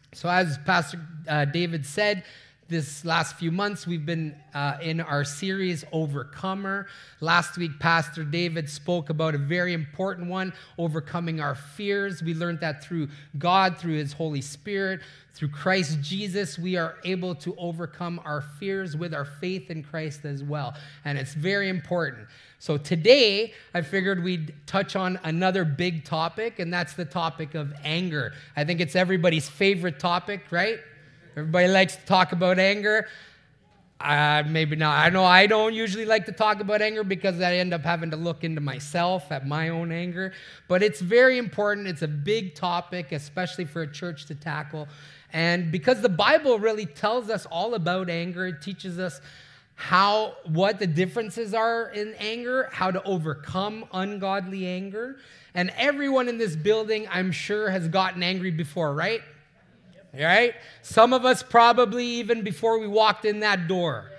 So as Pastor David said, this last few months, we've been in our series, Overcomer. Last week, Pastor David spoke about a very important one, overcoming our fears. We learned that through God, through his Holy Spirit, through Christ Jesus, we are able to overcome our fears with our faith in Christ as well. And it's very important. So today, I figured we'd touch on another big topic, and that's the topic of anger. I think it's everybody's favorite topic, right? Everybody likes to talk about anger. Maybe not. I know I don't usually like to talk about anger because I end up having to look into myself at my own anger. But it's very important. It's a big topic, especially for a church to tackle. And because the Bible really tells us all about anger, it teaches us what the differences are in anger, how to overcome ungodly anger. And everyone in this building, I'm sure, has gotten angry before, right? Right? Some of us probably even before we walked in that door.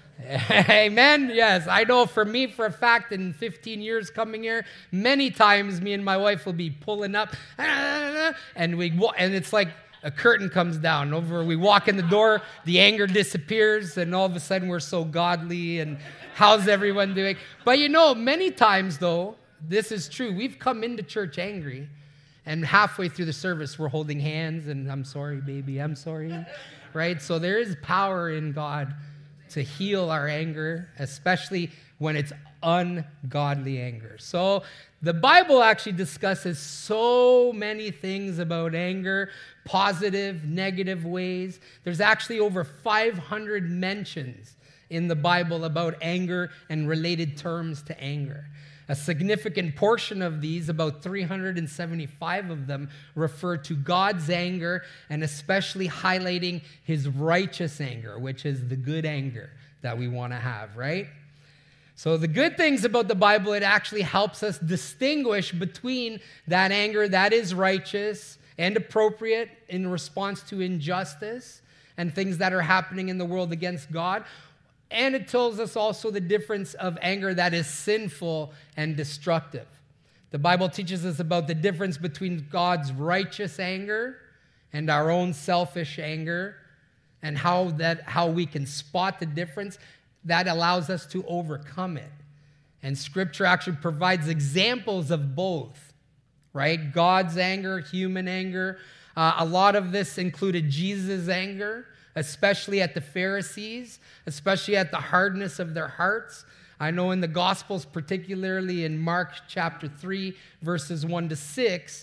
Amen? Yes, I know for me, for a fact, in 15 years coming here, many times me and my wife will be pulling up, and it's like a curtain comes down. We walk in the door, the anger disappears, and all of a sudden we're so godly, and how's everyone doing? But many times, though, this is true. We've come into church angry, and halfway through the service, we're holding hands, and I'm sorry, baby, I'm sorry, right? So there is power in God to heal our anger, especially when it's ungodly anger. So the Bible actually discusses so many things about anger, positive, negative ways. There's actually over 500 mentions in the Bible about anger and related terms to anger. A significant portion of these, about 375 of them, refer to God's anger and especially highlighting his righteous anger, which is the good anger that we want to have, right? So the good things about the Bible, it actually helps us distinguish between that anger that is righteous and appropriate in response to injustice and things that are happening in the world against God. And it tells us also the difference of anger that is sinful and destructive. The Bible teaches us about the difference between God's righteous anger and our own selfish anger, and how we can spot the difference that allows us to overcome it. And Scripture actually provides examples of both, right? God's anger, human anger. A lot of this included Jesus' anger, especially at the Pharisees, especially at the hardness of their hearts. I know in the Gospels, particularly in Mark chapter 3, verses 1-6,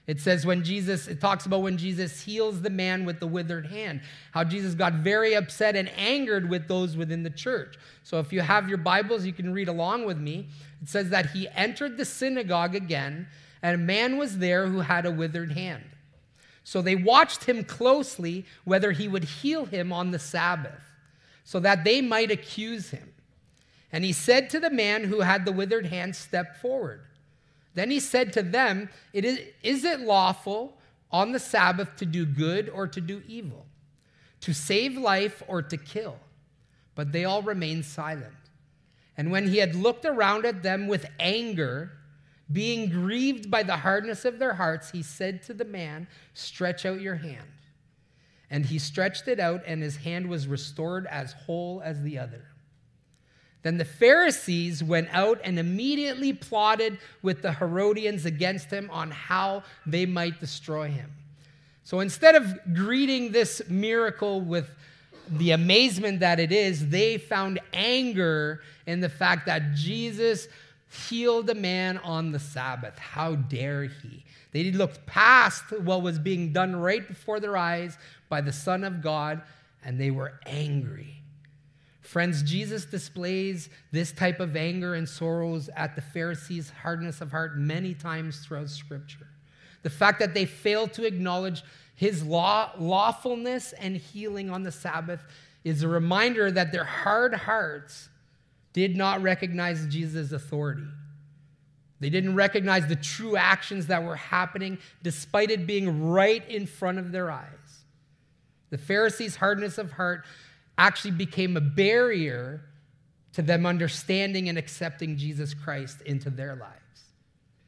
it talks about when Jesus heals the man with the withered hand, how Jesus got very upset and angered with those within the church. So if you have your Bibles, you can read along with me. It says that he entered the synagogue again, and a man was there who had a withered hand. So they watched him closely whether he would heal him on the Sabbath, so that they might accuse him. And he said to the man who had the withered hand, "Step forward." Then he said to them, Is it lawful on the Sabbath to do good or to do evil, to save life or to kill? But they all remained silent. And when he had looked around at them with anger, being grieved by the hardness of their hearts, he said to the man, "Stretch out your hand." And he stretched it out, and his hand was restored as whole as the other. Then the Pharisees went out and immediately plotted with the Herodians against him on how they might destroy him. So instead of greeting this miracle with the amazement that it is, they found anger in the fact that Jesus healed a man on the Sabbath. How dare he? They looked past what was being done right before their eyes by the Son of God, and they were angry. Friends, Jesus displays this type of anger and sorrows at the Pharisees' hardness of heart many times throughout Scripture. The fact that they failed to acknowledge his lawfulness and healing on the Sabbath is a reminder that their hard hearts did not recognize Jesus' authority. They didn't recognize the true actions that were happening despite it being right in front of their eyes. The Pharisees' hardness of heart actually became a barrier to them understanding and accepting Jesus Christ into their lives.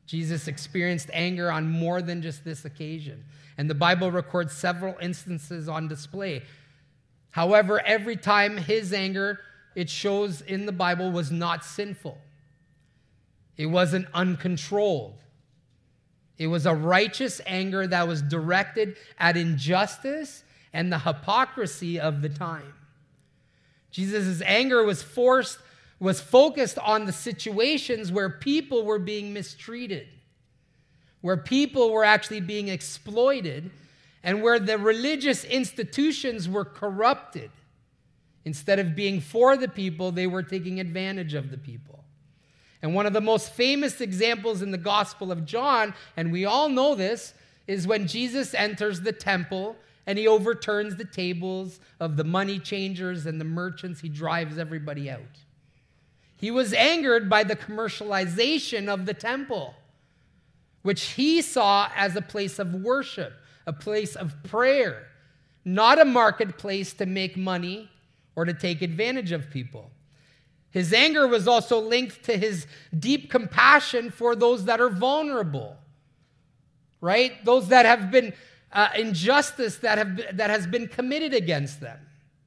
Jesus experienced anger on more than just this occasion. And the Bible records several instances on display. However, every time his anger, it shows in the Bible, was not sinful. It wasn't uncontrolled. It was a righteous anger that was directed at injustice and the hypocrisy of the time. Jesus' anger was focused on the situations where people were being mistreated, where people were actually being exploited, and where the religious institutions were corrupted. Instead of being for the people, they were taking advantage of the people. And one of the most famous examples in the Gospel of John, and we all know this, is when Jesus enters the temple and he overturns the tables of the money changers and the merchants. He drives everybody out. He was angered by the commercialization of the temple, which he saw as a place of worship, a place of prayer, not a marketplace to make money or to take advantage of people. His anger was also linked to his deep compassion for those that are vulnerable, right? Those that have been injustice that has been committed against them.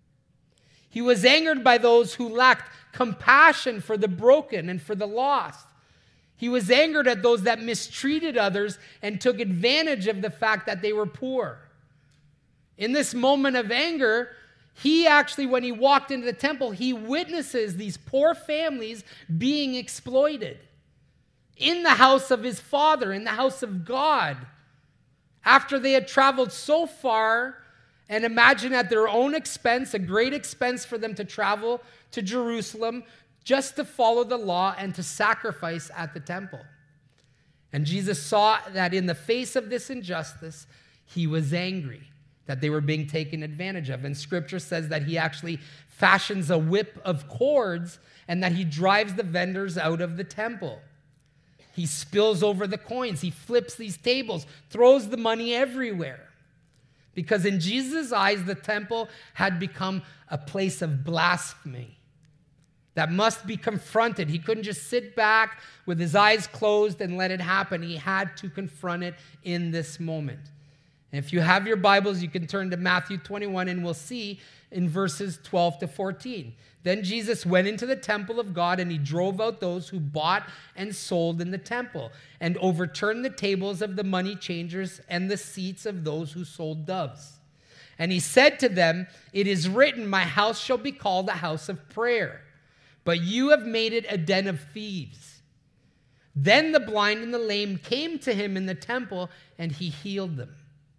He was angered by those who lacked compassion for the broken and for the lost. He was angered at those that mistreated others and took advantage of the fact that they were poor. In this moment of anger, he actually, when he walked into the temple, he witnesses these poor families being exploited in the house of his Father, in the house of God, after they had traveled so far, and imagine at their own expense, a great expense for them to travel to Jerusalem just to follow the law and to sacrifice at the temple. And Jesus saw that in the face of this injustice, he was angry that they were being taken advantage of. And Scripture says that he actually fashions a whip of cords and that he drives the vendors out of the temple. He spills over the coins. He flips these tables, throws the money everywhere. Because in Jesus' eyes, the temple had become a place of blasphemy that must be confronted. He couldn't just sit back with his eyes closed and let it happen. He had to confront it in this moment. And if you have your Bibles, you can turn to Matthew 21, and we'll see in verses 12 to 14. Then Jesus went into the temple of God, and he drove out those who bought and sold in the temple, and overturned the tables of the money changers and the seats of those who sold doves. And he said to them, "It is written, my house shall be called a house of prayer, but you have made it a den of thieves." Then the blind and the lame came to him in the temple, and he healed them.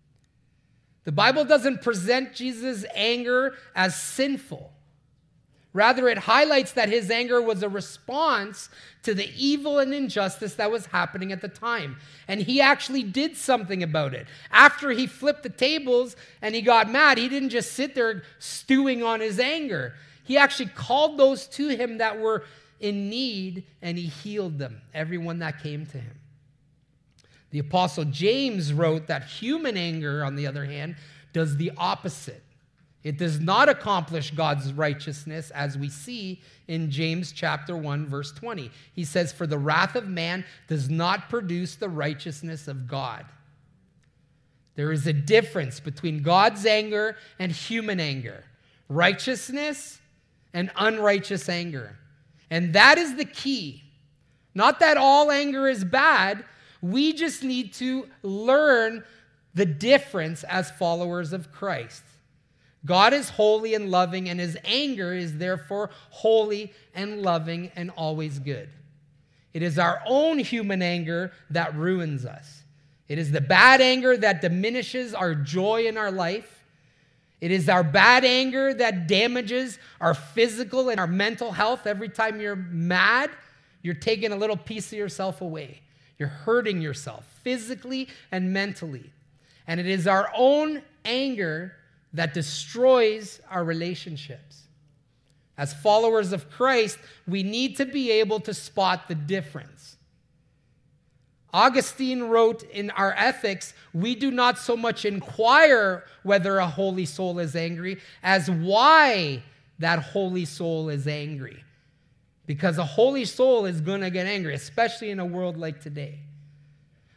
The Bible doesn't present Jesus' anger as sinful. Rather, it highlights that his anger was a response to the evil and injustice that was happening at the time. And he actually did something about it. After he flipped the tables and he got mad, he didn't just sit there stewing on his anger. He actually called those to him that were in need, and he healed them, everyone that came to him. The Apostle James wrote that human anger, on the other hand, does the opposite. It does not accomplish God's righteousness, as we see in James chapter 1, verse 20. He says, "For the wrath of man does not produce the righteousness of God." There is a difference between God's anger and human anger, righteousness and unrighteous anger. And that is the key. Not that all anger is bad. We just need to learn the difference as followers of Christ. God is holy and loving, and his anger is therefore holy and loving and always good. It is our own human anger that ruins us. It is the bad anger that diminishes our joy in our life. It is our bad anger that damages our physical and our mental health. Every time you're mad, you're taking a little piece of yourself away. You're hurting yourself physically and mentally. And it is our own anger that destroys our relationships. As followers of Christ, we need to be able to spot the difference. Augustine wrote in our Ethics, "We do not so much inquire whether a holy soul is angry as why that holy soul is angry." Because a holy soul is going to get angry, especially in a world like today.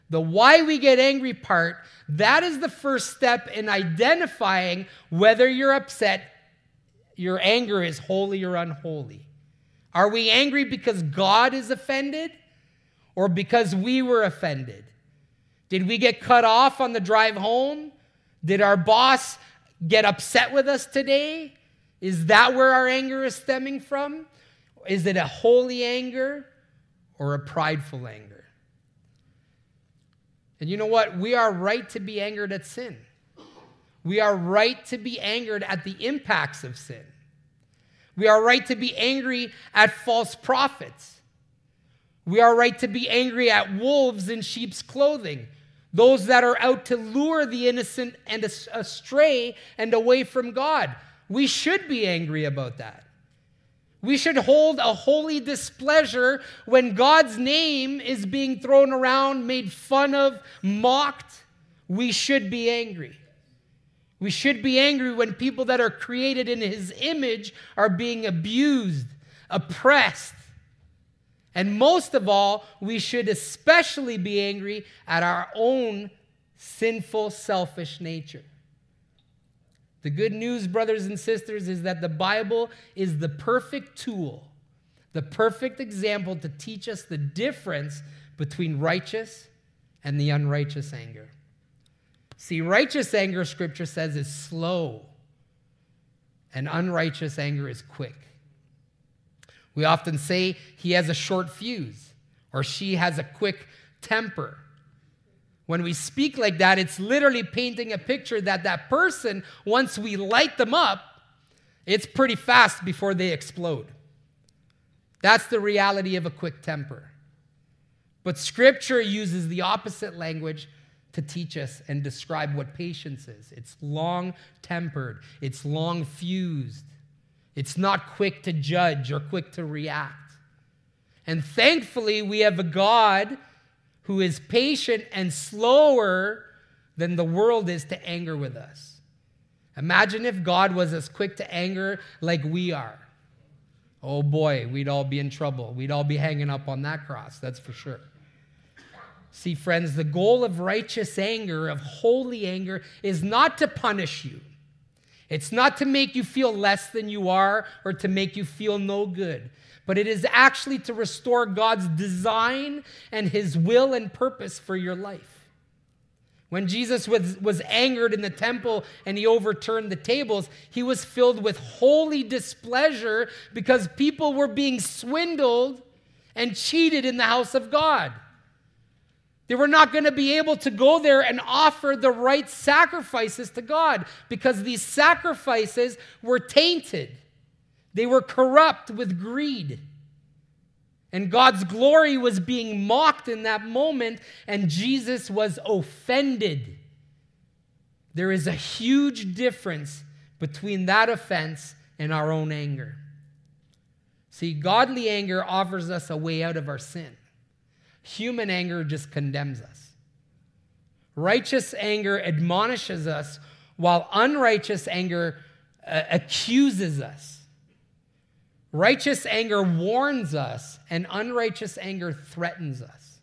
The why we get angry part, that is the first step in identifying whether you're upset, your anger is holy or unholy. Are we angry because God is offended or because we were offended? Did we get cut off on the drive home? Did our boss get upset with us today? Is that where our anger is stemming from? Is it a holy anger or a prideful anger? And you know what? We are right to be angered at sin. We are right to be angered at the impacts of sin. We are right to be angry at false prophets. We are right to be angry at wolves in sheep's clothing, those that are out to lure the innocent and astray and away from God. We should be angry about that. We should hold a holy displeasure when God's name is being thrown around, made fun of, mocked. We should be angry. We should be angry when people that are created in His image are being abused, oppressed. And most of all, we should especially be angry at our own sinful, selfish nature. The good news, brothers and sisters, is that the Bible is the perfect tool, the perfect example to teach us the difference between righteous and the unrighteous anger. See, righteous anger, Scripture says, is slow, and unrighteous anger is quick. We often say he has a short fuse, or she has a quick temper. When we speak like that, it's literally painting a picture that that person, once we light them up, it's pretty fast before they explode. That's the reality of a quick temper. But Scripture uses the opposite language to teach us and describe what patience is. It's long-tempered. It's long-fused. It's not quick to judge or quick to react. And thankfully, we have a God who is patient and slower than the world is to anger with us. Imagine if God was as quick to anger like we are. Oh boy, we'd all be in trouble. We'd all be hanging up on that cross, that's for sure. See, friends, the goal of righteous anger, of holy anger, is not to punish you. It's not to make you feel less than you are or to make you feel no good. But it is actually to restore God's design and His will and purpose for your life. When Jesus was angered in the temple and He overturned the tables, He was filled with holy displeasure because people were being swindled and cheated in the house of God. They were not going to be able to go there and offer the right sacrifices to God because these sacrifices were tainted. They were corrupt with greed. And God's glory was being mocked in that moment, and Jesus was offended. There is a huge difference between that offense and our own anger. See, godly anger offers us a way out of our sin. Human anger just condemns us. Righteous anger admonishes us, while unrighteous anger accuses us. Righteous anger warns us, and unrighteous anger threatens us.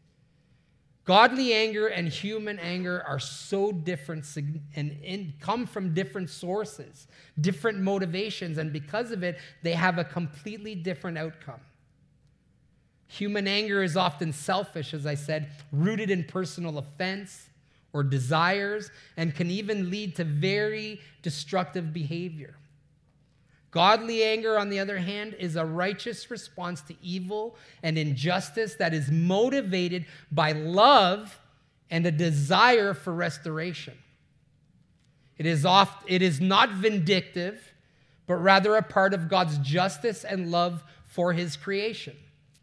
Godly anger and human anger are so different and come from different sources, different motivations, and because of it, they have a completely different outcome. Human anger is often selfish, as I said, rooted in personal offense or desires, and can even lead to very destructive behavior. Godly anger, on the other hand, is a righteous response to evil and injustice that is motivated by love and a desire for restoration. It is not vindictive, but rather a part of God's justice and love for His creation.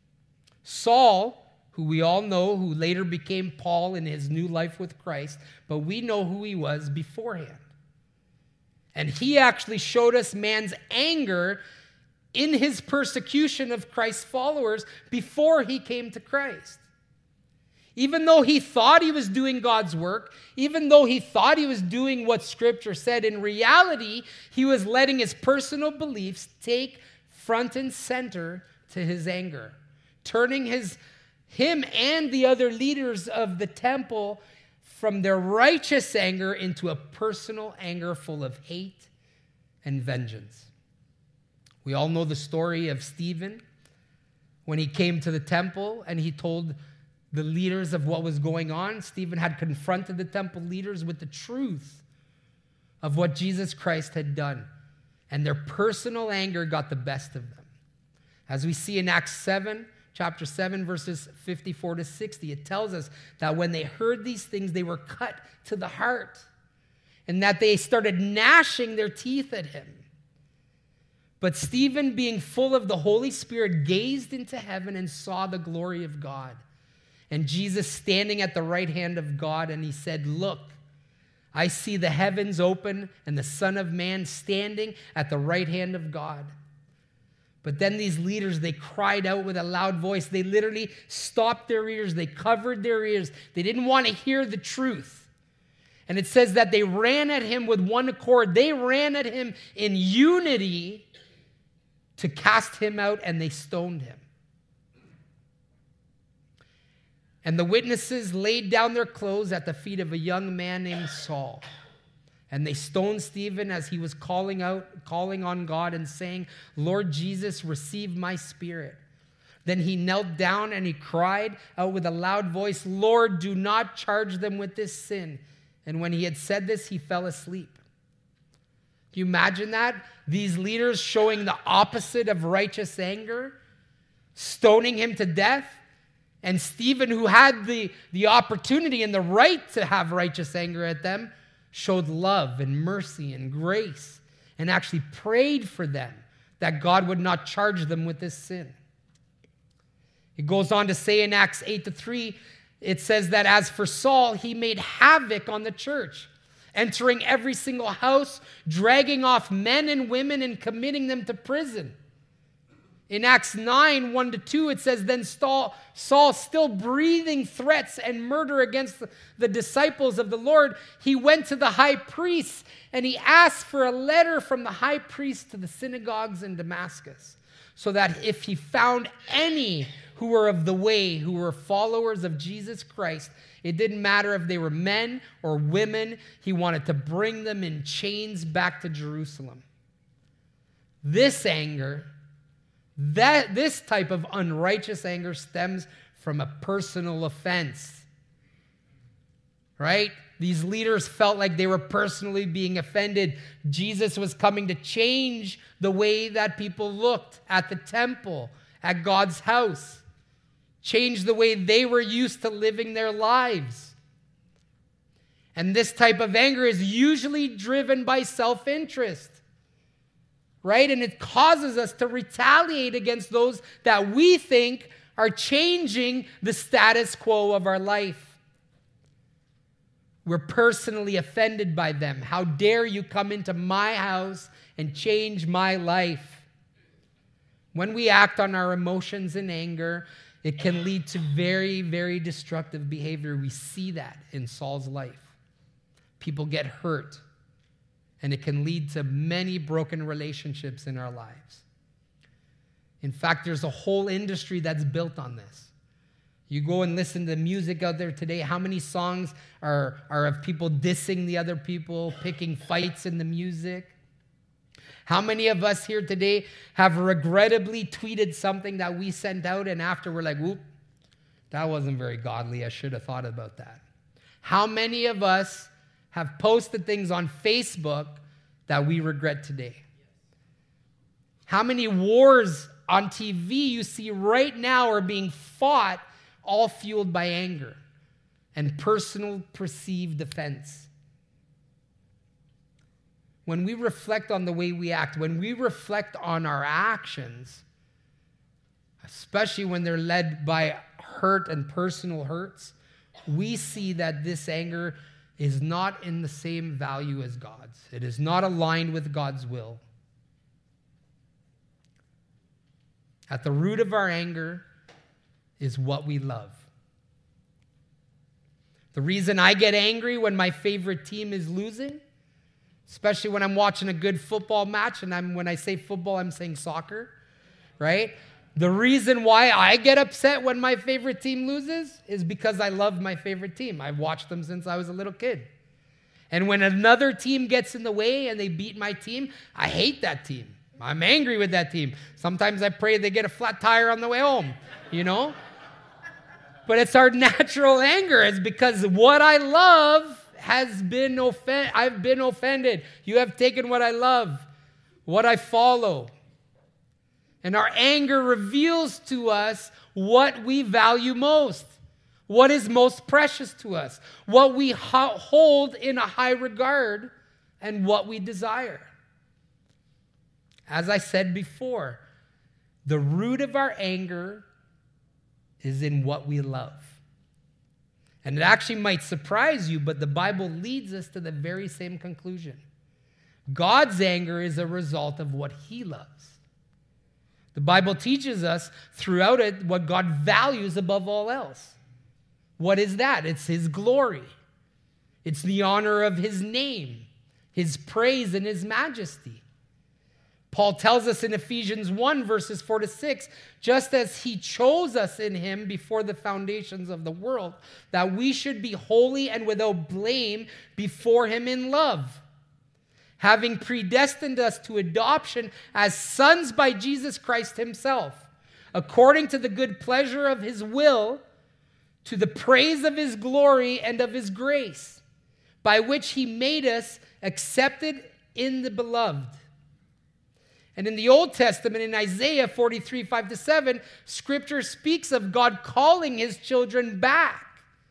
Saul, who we all know, who later became Paul in his new life with Christ, but we know who he was beforehand. And he actually showed us man's anger in his persecution of Christ's followers before he came to Christ. Even though he thought he was doing God's work, even though he thought he was doing what Scripture said, in reality, he was letting his personal beliefs take front and center to his anger, turning his him and the other leaders of the temple from their righteous anger into a personal anger full of hate and vengeance. We all know the story of Stephen when he came to the temple and he told the leaders of what was going on. Stephen had confronted the temple leaders with the truth of what Jesus Christ had done, and their personal anger got the best of them. As we see in Acts 7, chapter 7, verses 54 to 60, it tells us that when they heard these things, they were cut to the heart, and that they started gnashing their teeth at him. But Stephen, being full of the Holy Spirit, gazed into heaven and saw the glory of God, and Jesus standing at the right hand of God, and he said, "Look, I see the heavens open and the Son of Man standing at the right hand of God." But then these leaders, they cried out with a loud voice. They literally stopped their ears. They covered their ears. They didn't want to hear the truth. And it says that they ran at him with one accord. They ran at him in unity to cast him out, and they stoned him. And the witnesses laid down their clothes at the feet of a young man named Saul. And they stoned Stephen as he was calling on God and saying, "Lord Jesus, receive my spirit." Then he knelt down and he cried out with a loud voice, "Lord, do not charge them with this sin." And when he had said this, he fell asleep. Can you imagine that? These leaders showing the opposite of righteous anger, stoning him to death. And Stephen, who had the opportunity and the right to have righteous anger at them, showed love and mercy and grace and actually prayed for them that God would not charge them with this sin. It goes on to say in Acts 8-3, it says that as for Saul, he made havoc on the church, entering every single house, dragging off men and women and committing them to prison. In Acts 9, 1-2, it says, then Saul, still breathing threats and murder against the disciples of the Lord, he went to the high priest and he asked for a letter from the high priest to the synagogues in Damascus, so that if he found any who were of the way, who were followers of Jesus Christ, it didn't matter if they were men or women, he wanted to bring them in chains back to Jerusalem. This anger, this type of unrighteous anger stems from a personal offense, right? These leaders felt like they were personally being offended. Jesus was coming to change the way that people looked at the temple, at God's house, change the way they were used to living their lives. And this type of anger is usually driven by self-interest, right? And it causes us to retaliate against those that we think are changing the status quo of our life. We're personally offended by them. How dare you come into my house and change my life? When we act on our emotions and anger, it can lead to very, very destructive behavior. We see that in Saul's life. People get hurt, and it can lead to many broken relationships in our lives. In fact, there's a whole industry that's built on this. You go and listen to music out there today. How many songs are of people dissing the other people, picking fights in the music? How many of us here today have regrettably tweeted something that we sent out and after we're like, whoop, that wasn't very godly. I should have thought about that. How many of us have posted things on Facebook that we regret today? How many wars on TV you see right now are being fought, all fueled by anger and personal perceived offense? When we reflect on the way we act, when we reflect on our actions, especially when they're led by hurt and personal hurts, we see that this anger is not in the same value as God's. It is not aligned with God's will. At the root of our anger is what we love. The reason I get angry when my favorite team is losing, especially when I'm watching a good football match, and when I say football, I'm saying soccer, right? The reason why I get upset when my favorite team loses is because I love my favorite team. I've watched them since I was a little kid. And when another team gets in the way and they beat my team, I hate that team. I'm angry with that team. Sometimes I pray they get a flat tire on the way home, you know? But it's our natural anger. It's because what I love has been I've been offended. You have taken what I love, what I follow. And our anger reveals to us what we value most, what is most precious to us, what we hold in a high regard, and what we desire. As I said before, the root of our anger is in what we love. And it actually might surprise you, but the Bible leads us to the very same conclusion. God's anger is a result of what he loves. The Bible teaches us throughout it what God values above all else. What is that? It's his glory. It's the honor of his name, his praise and his majesty. Paul tells us in Ephesians 1, verses 4-6, just as he chose us in him before the foundations of the world, that we should be holy and without blame before him in love, having predestined us to adoption as sons by Jesus Christ himself, according to the good pleasure of his will, to the praise of his glory and of his grace, by which he made us accepted in the beloved. And in the Old Testament, in Isaiah 43, 5-7, Scripture speaks of God calling his children back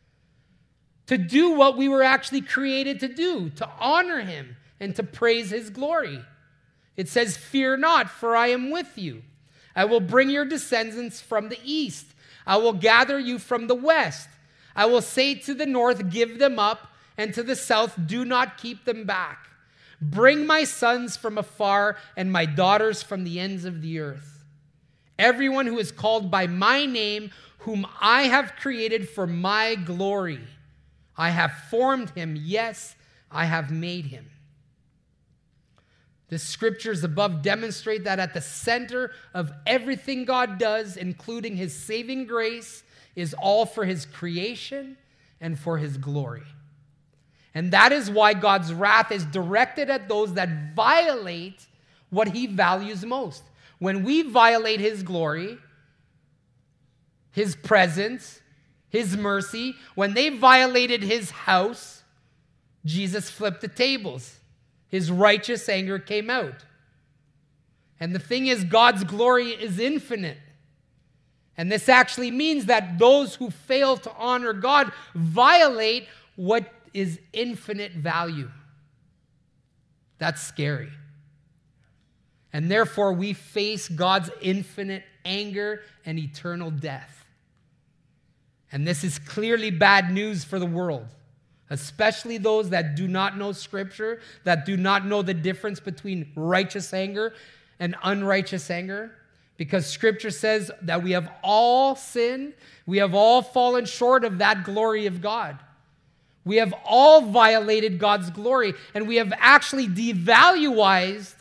to do what we were actually created to do, to honor him and to praise his glory. It says, "Fear not, for I am with you. I will bring your descendants from the east. I will gather you from the west. I will say to the north, give them up, and to the south, do not keep them back. Bring my sons from afar and my daughters from the ends of the earth. Everyone who is called by my name, whom I have created for my glory. I have formed him. Yes, I have made him." The scriptures above demonstrate that at the center of everything God does, including his saving grace, is all for his creation and for his glory. And that is why God's wrath is directed at those that violate what he values most. When we violate his glory, his presence, his mercy, when they violated his house, Jesus flipped the tables. His righteous anger came out. And the thing is, God's glory is infinite. And this actually means that those who fail to honor God violate what is infinite value. That's scary. And therefore, we face God's infinite anger and eternal death. And this is clearly bad news for the world, especially those that do not know Scripture, that do not know the difference between righteous anger and unrighteous anger. Because Scripture says that we have all sinned, we have all fallen short of that glory of God. We have all violated God's glory, and we have actually devaluizing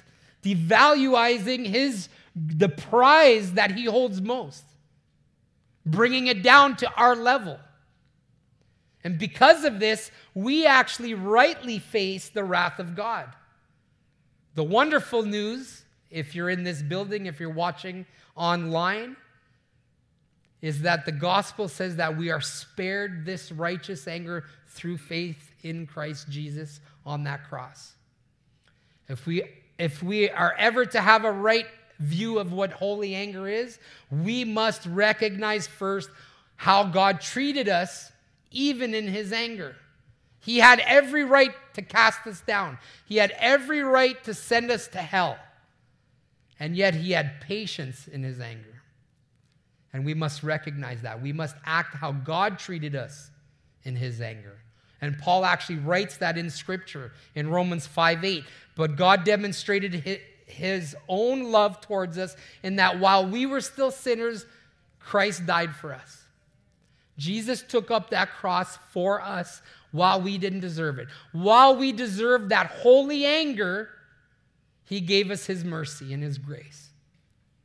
the prize that he holds most, bringing it down to our level. And because of this, we actually rightly face the wrath of God. The wonderful news, if you're in this building, if you're watching online, is that the gospel says that we are spared this righteous anger through faith in Christ Jesus on that cross. If we are ever to have a right view of what holy anger is, we must recognize first how God treated us even in his anger. He had every right to cast us down. He had every right to send us to hell. And yet he had patience in his anger. And we must recognize that. We must act how God treated us in his anger. And Paul actually writes that in Scripture in Romans 5:8. But God demonstrated his own love towards us in that while we were still sinners, Christ died for us. Jesus took up that cross for us while we didn't deserve it. While we deserved that holy anger, he gave us his mercy and his grace.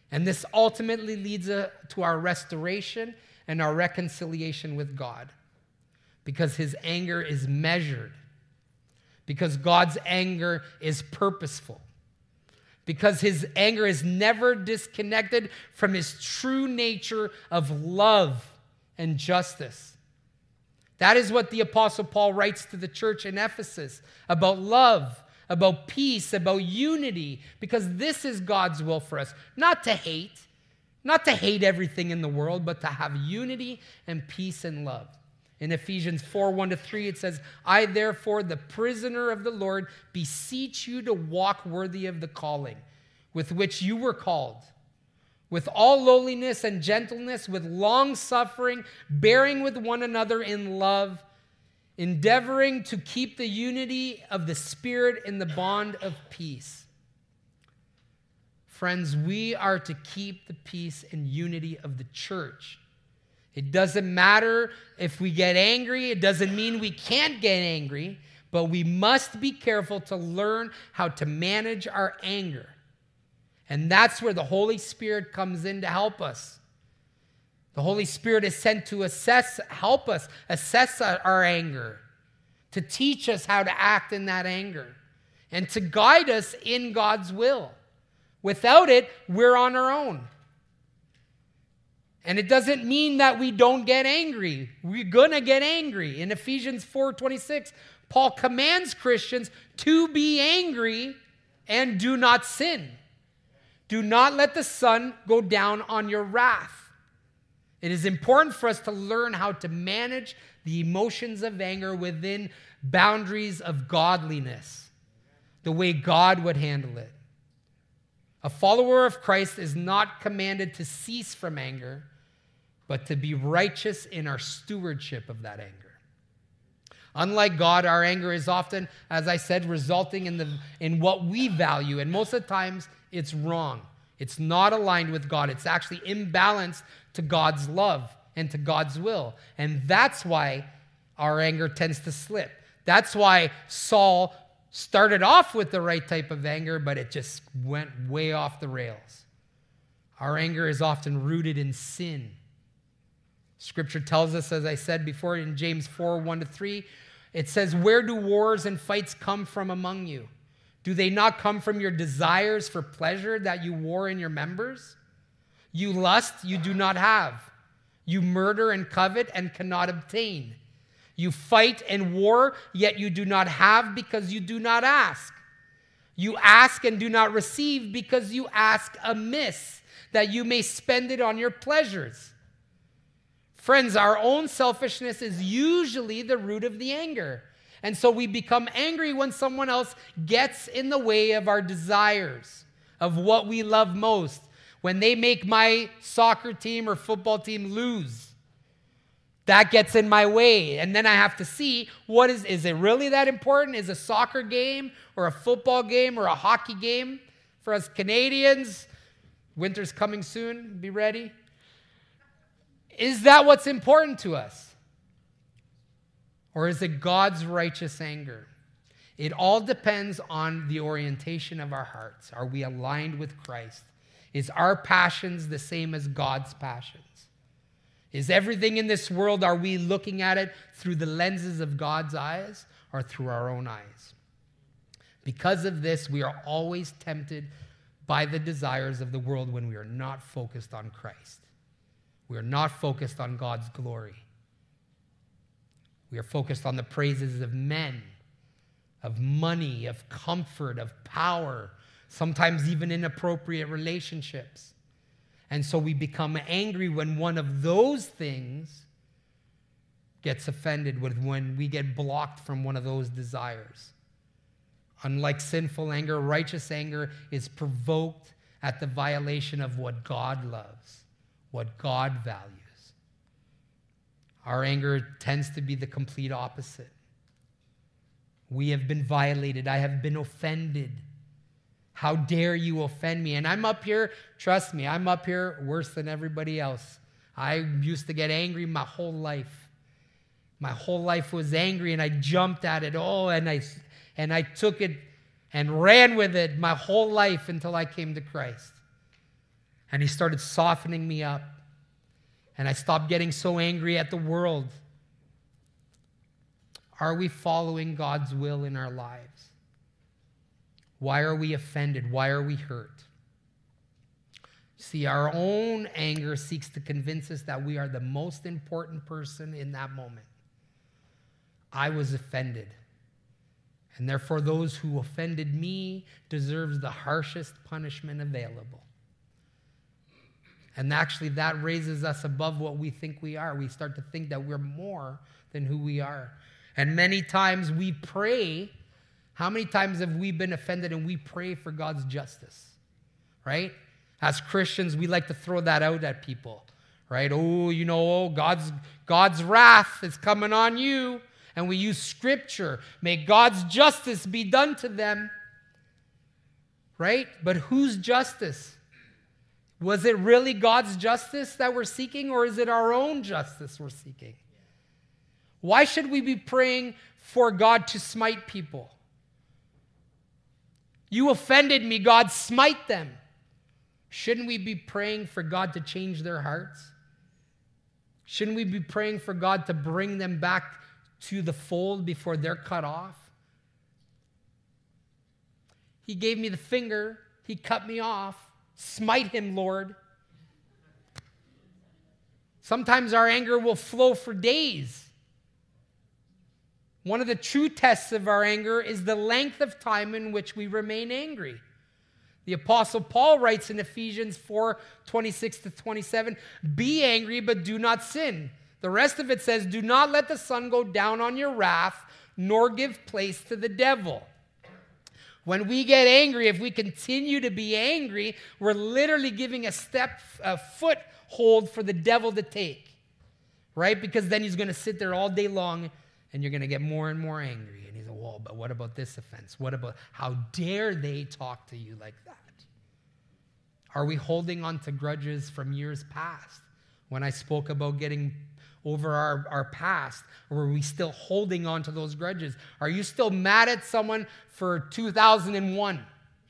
And this ultimately leads to our restoration and our reconciliation with God, because his anger is measured, because God's anger is purposeful, because his anger is never disconnected from his true nature of love and justice. That is what the Apostle Paul writes to the church in Ephesus about love, about peace, about unity, because this is God's will for us, not to hate everything in the world, but to have unity and peace and love. In Ephesians 4:1-3, it says, I therefore, the prisoner of the Lord, beseech you to walk worthy of the calling with which you were called, with all lowliness and gentleness, with long suffering, bearing with one another in love, endeavoring to keep the unity of the Spirit in the bond of peace. Friends, we are to keep the peace and unity of the church. It doesn't matter if we get angry. It doesn't mean we can't get angry, but we must be careful to learn how to manage our anger. And that's where the Holy Spirit comes in to help us. The Holy Spirit is sent to help us assess our anger, to teach us how to act in that anger, and to guide us in God's will. Without it, we're on our own. And it doesn't mean that we don't get angry. We're going to get angry. In Ephesians 4:26, Paul commands Christians to be angry and do not sin. Do not let the sun go down on your wrath. It is important for us to learn how to manage the emotions of anger within boundaries of godliness, the way God would handle it. A follower of Christ is not commanded to cease from anger, but to be righteous in our stewardship of that anger. Unlike God, our anger is often, as I said, resulting in what we value, and most of the times it's wrong. It's not aligned with God. It's actually imbalanced to God's love and to God's will. And that's why our anger tends to slip. That's why Saul started off with the right type of anger, but it just went way off the rails. Our anger is often rooted in sin. Scripture tells us, as I said before, in James 4:1-3, it says, where do wars and fights come from among you? Do they not come from your desires for pleasure that you war in your members? You lust, you do not have. You murder and covet and cannot obtain. You fight and war, yet you do not have because you do not ask. You ask and do not receive because you ask amiss, that you may spend it on your pleasures. Friends, our own selfishness is usually the root of the anger. And so we become angry when someone else gets in the way of our desires, of what we love most. When they make my soccer team or football team lose, that gets in my way. And then I have to see, is it really that important? Is a soccer game or a football game or a hockey game for us Canadians? Winter's coming soon. Be ready. Is that what's important to us? Or is it God's righteous anger? It all depends on the orientation of our hearts. Are we aligned with Christ? Is our passions the same as God's passions? Is everything in this world, are we looking at it through the lenses of God's eyes or through our own eyes? Because of this, we are always tempted by the desires of the world when we are not focused on Christ. We are not focused on God's glory. We are focused on the praises of men, of money, of comfort, of power, sometimes even inappropriate relationships. And so we become angry when one of those things gets offended with, when we get blocked from one of those desires. Unlike sinful anger, righteous anger is provoked at the violation of what God loves, what God values. Our anger tends to be the complete opposite. We have been violated. I have been offended. How dare you offend me? And I'm up here, trust me, I'm up here worse than everybody else. I used to get angry my whole life. My whole life was angry, and I jumped at it. And I took it and ran with it my whole life until I came to Christ. And he started softening me up. And I stopped getting so angry at the world. Are we following God's will in our lives? Why are we offended? Why are we hurt? See, our own anger seeks to convince us that we are the most important person in that moment. I was offended. And therefore, those who offended me deserves the harshest punishment available. And actually, that raises us above what we think we are. We start to think that we're more than who we are. And many times we pray. How many times have we been offended and we pray for God's justice? Right? As Christians, we like to throw that out at people. Right? God's wrath is coming on you. And we use scripture. May God's justice be done to them. Right? But whose justice? Was it really God's justice that we're seeking, or is it our own justice we're seeking? Why should we be praying for God to smite people? You offended me, God, smite them. Shouldn't we be praying for God to change their hearts? Shouldn't we be praying for God to bring them back to the fold before they're cut off? He gave me the finger. He cut me off. Smite him, Lord. Sometimes our anger will flow for days. One of the true tests of our anger is the length of time in which we remain angry. The Apostle Paul writes in Ephesians 4:26-27, "Be angry, but do not sin." The rest of it says, "Do not let the sun go down on your wrath, nor give place to the devil." When we get angry, if we continue to be angry, we're literally giving a foothold for the devil to take, right? Because then he's going to sit there all day long, and you're going to get more and more angry. And he's like, well, but what about this offense? What about, how dare they talk to you like that? Are we holding on to grudges from years past? When I spoke about getting over our past, or are we still holding on to those grudges? Are you still mad at someone for 2001?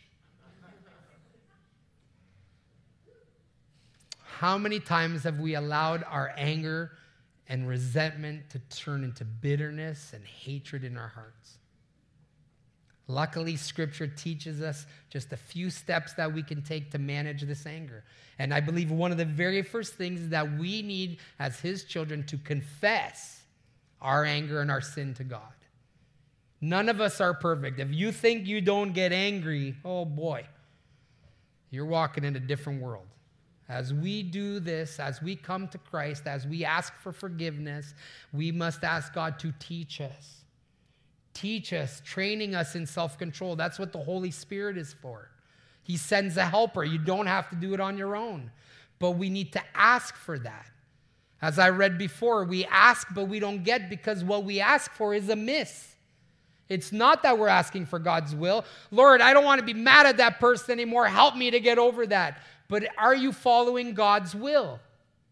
How many times have we allowed our anger and resentment to turn into bitterness and hatred in our hearts? Luckily, Scripture teaches us just a few steps that we can take to manage this anger. And I believe one of the very first things that we need as His children to confess our anger and our sin to God. None of us are perfect. If you think you don't get angry, oh boy, you're walking in a different world. As we do this, as we come to Christ, as we ask for forgiveness, we must ask God to teach us. Teach us, training us in self-control. That's what the Holy Spirit is for. He sends a helper. You don't have to do it on your own. But we need to ask for that. As I read before, we ask, but we don't get because what we ask for is amiss. It's not that we're asking for God's will. Lord, I don't want to be mad at that person anymore. Help me to get over that. But are you following God's will?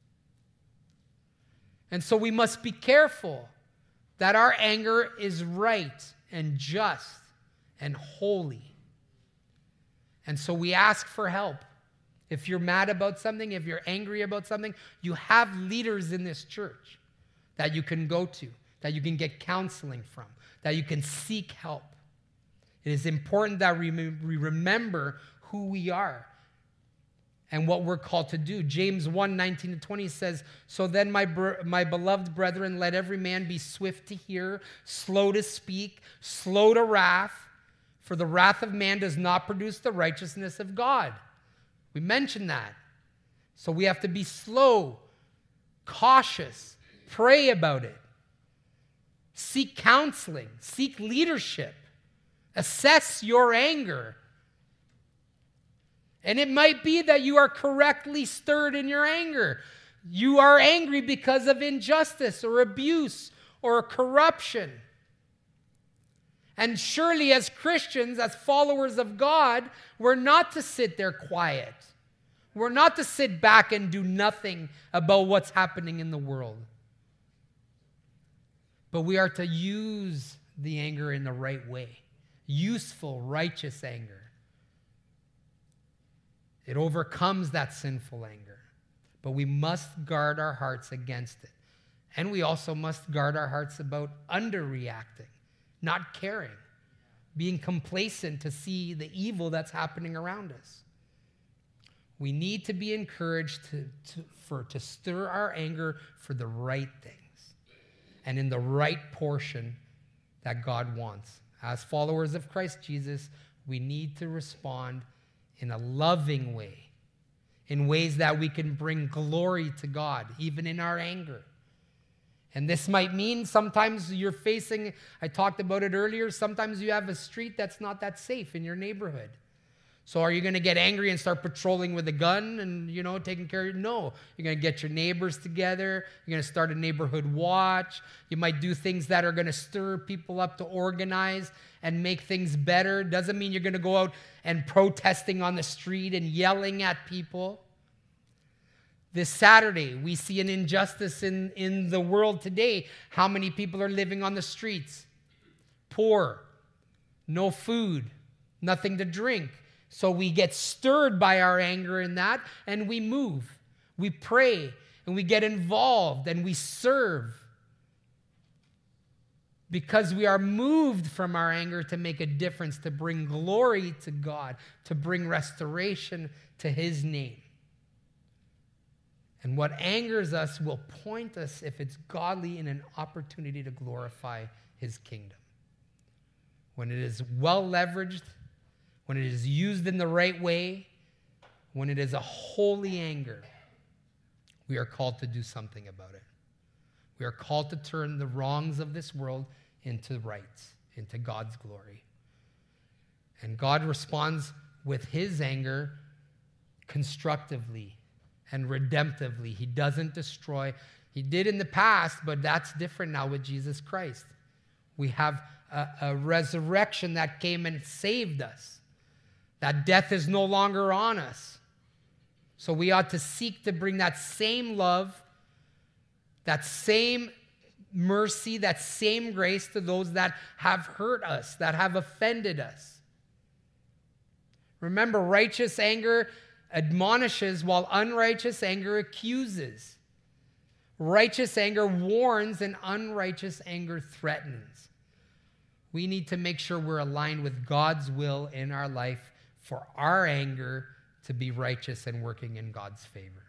And so we must be careful that our anger is right and just and holy. And so we ask for help. If you're mad about something, if you're angry about something, you have leaders in this church that you can go to, that you can get counseling from, that you can seek help. It is important that we remember who we are and what we're called to do. James 1:19-20 says, "So then, my beloved brethren, let every man be swift to hear, slow to speak, slow to wrath, for the wrath of man does not produce the righteousness of God." We mentioned that. So we have to be slow, cautious, pray about it. Seek counseling, seek leadership, assess your anger. And it might be that you are correctly stirred in your anger. You are angry because of injustice or abuse or corruption. And surely as Christians, as followers of God, we're not to sit there quiet. We're not to sit back and do nothing about what's happening in the world. But we are to use the anger in the right way. Useful, righteous anger. It overcomes that sinful anger. But we must guard our hearts against it. And we also must guard our hearts about underreacting, not caring, being complacent to see the evil that's happening around us. We need to be encouraged to stir our anger for the right things and in the right portion that God wants. As followers of Christ Jesus, we need to respond in a loving way, in ways that we can bring glory to God, even in our anger. And this might mean sometimes you're facing, I talked about it earlier, sometimes you have a street that's not that safe in your neighborhood. So are you going to get angry and start patrolling with a gun and, taking care of it? No. You're going to get your neighbors together. You're going to start a neighborhood watch. You might do things that are going to stir people up to organize and make things better. Doesn't mean you're going to go out and protesting on the street and yelling at people. This Saturday, we see an injustice in the world today. How many people are living on the streets? Poor, no food, nothing to drink. So we get stirred by our anger in that, and we move. We pray, and we get involved, and we serve. Because we are moved from our anger to make a difference, to bring glory to God, to bring restoration to His name. And what angers us will point us, if it's godly, in an opportunity to glorify His kingdom. When it is well leveraged, when it is used in the right way, when it is a holy anger, we are called to do something about it. We are called to turn the wrongs of this world into rights, into God's glory. And God responds with His anger constructively and redemptively. He doesn't destroy. He did in the past, but that's different now with Jesus Christ. We have a resurrection that came and saved us. That death is no longer on us. So we ought to seek to bring that same love, that same mercy, that same grace to those that have hurt us, that have offended us. Remember, righteous anger admonishes while unrighteous anger accuses. Righteous anger warns and unrighteous anger threatens. We need to make sure we're aligned with God's will in our life for our anger to be righteous and working in God's favor.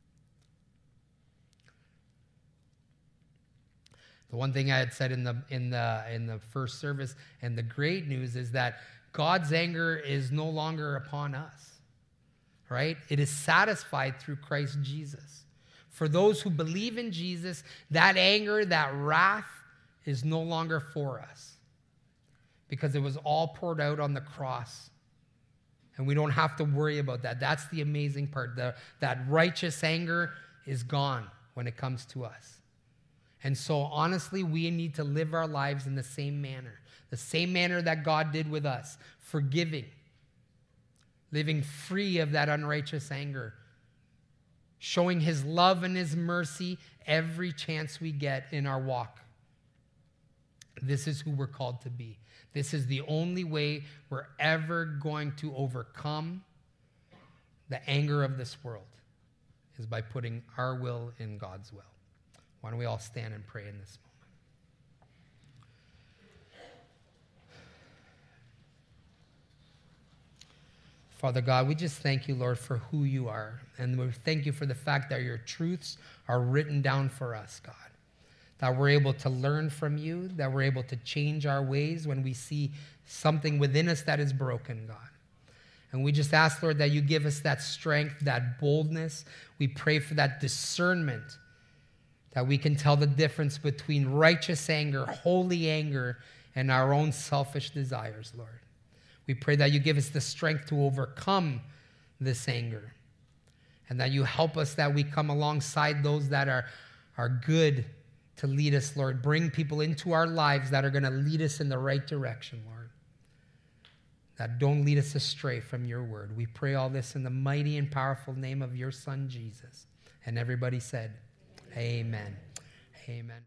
The one thing I had said in the first service, and the great news, is that God's anger is no longer upon us, right? It is satisfied through Christ Jesus. For those who believe in Jesus, that anger, that wrath is no longer for us, because it was all poured out on the cross. And we don't have to worry about that. That's the amazing part. That righteous anger is gone when it comes to us. And so honestly, we need to live our lives in the same manner that God did with us, forgiving, living free of that unrighteous anger, showing His love and His mercy every chance we get in our walk. This is who we're called to be. This is the only way we're ever going to overcome the anger of this world, is by putting our will in God's will. Why don't we all stand and pray in this moment? Father God, we just thank you, Lord, for who you are. And we thank you for the fact that your truths are written down for us, God. That we're able to learn from you, that we're able to change our ways when we see something within us that is broken, God. And we just ask, Lord, that you give us that strength, that boldness. We pray for that discernment, that we can tell the difference between righteous anger, holy anger, and our own selfish desires, Lord. We pray that you give us the strength to overcome this anger, and that you help us, that we come alongside those that are good to lead us, Lord. Bring people into our lives that are going to lead us in the right direction, Lord, that don't lead us astray from your word. We pray all this in the mighty and powerful name of your Son, Jesus. And everybody said, amen. Amen.